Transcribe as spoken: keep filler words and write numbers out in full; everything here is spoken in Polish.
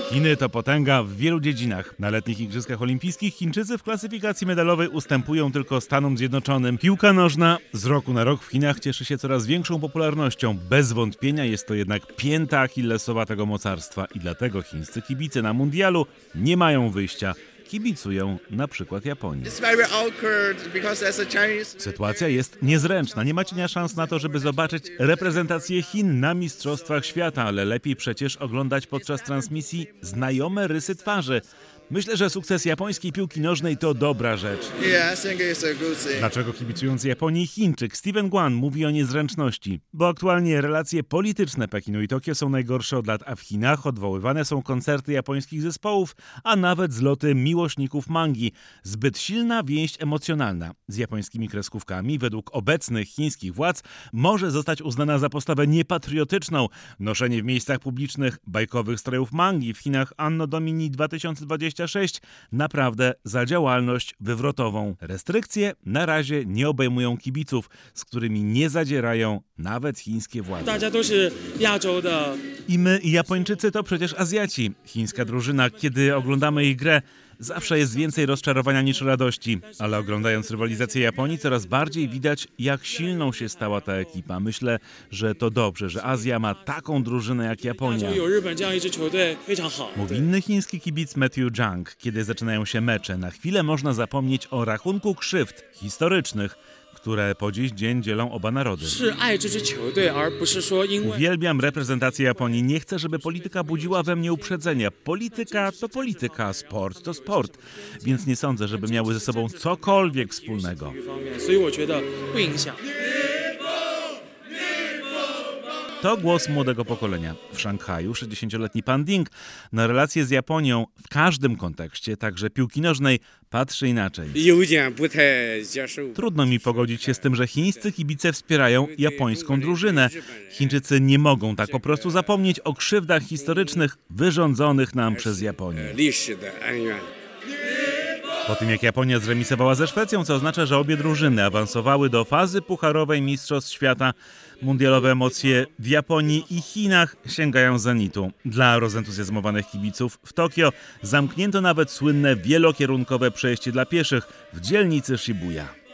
Chiny to potęga w wielu dziedzinach. Na letnich Igrzyskach Olimpijskich Chińczycy w klasyfikacji medalowej ustępują tylko Stanom Zjednoczonym. Piłka nożna z roku na rok w Chinach cieszy się coraz większą popularnością. Bez wątpienia jest to jednak pięta achillesowa tego mocarstwa i dlatego chińscy kibice na mundialu nie mają wyjścia. Kibicują na przykład Japonii. Sytuacja jest niezręczna. Nie macie na szans na to, żeby zobaczyć reprezentację Chin na Mistrzostwach Świata, ale lepiej przecież oglądać podczas transmisji znajome rysy twarzy. Myślę, że sukces japońskiej piłki nożnej to dobra rzecz. Dlaczego kibicując Japonii Chińczyk Steven Guan mówi o niezręczności? Bo aktualnie relacje polityczne Pekinu i Tokio są najgorsze od lat, a w Chinach odwoływane są koncerty japońskich zespołów, a nawet zloty miłośników mangi. Zbyt silna więź emocjonalna z japońskimi kreskówkami według obecnych chińskich władz może zostać uznana za postawę niepatriotyczną. Noszenie w miejscach publicznych bajkowych strojów mangi w Chinach Anno Domini dwa tysiące dwudziesty szósty naprawdę za działalność wywrotową. Restrykcje na razie nie obejmują kibiców, z którymi nie zadzierają nawet chińskie władze. I my, i Japończycy to przecież Azjaci. Chińska drużyna, kiedy oglądamy ich grę, zawsze jest więcej rozczarowania niż radości, ale oglądając rywalizację Japonii coraz bardziej widać, jak silną się stała ta ekipa. Myślę, że to dobrze, że Azja ma taką drużynę jak Japonia. Mówi inny chiński kibic Matthew Zhang. Kiedy zaczynają się mecze, na chwilę można zapomnieć o rachunku krzywd historycznych, które po dziś dzień dzielą oba narody. Uwielbiam reprezentację Japonii. Nie chcę, żeby polityka budziła we mnie uprzedzenia. Polityka to polityka, sport to sport. Więc nie sądzę, żeby miały ze sobą cokolwiek wspólnego. To głos młodego pokolenia. W Szanghaju sześćdziesięcioletni Pan Ding na relacje z Japonią w każdym kontekście, także piłki nożnej, patrzy inaczej. Trudno mi pogodzić się z tym, że chińscy kibice wspierają japońską drużynę. Chińczycy nie mogą tak po prostu zapomnieć o krzywdach historycznych wyrządzonych nam przez Japonię. Po tym jak Japonia zremisowała ze Szwecją, co oznacza, że obie drużyny awansowały do fazy pucharowej Mistrzostw Świata, mundialowe emocje w Japonii i Chinach sięgają zenitu. Dla rozentuzjazmowanych kibiców w Tokio zamknięto nawet słynne wielokierunkowe przejście dla pieszych w dzielnicy Shibuya.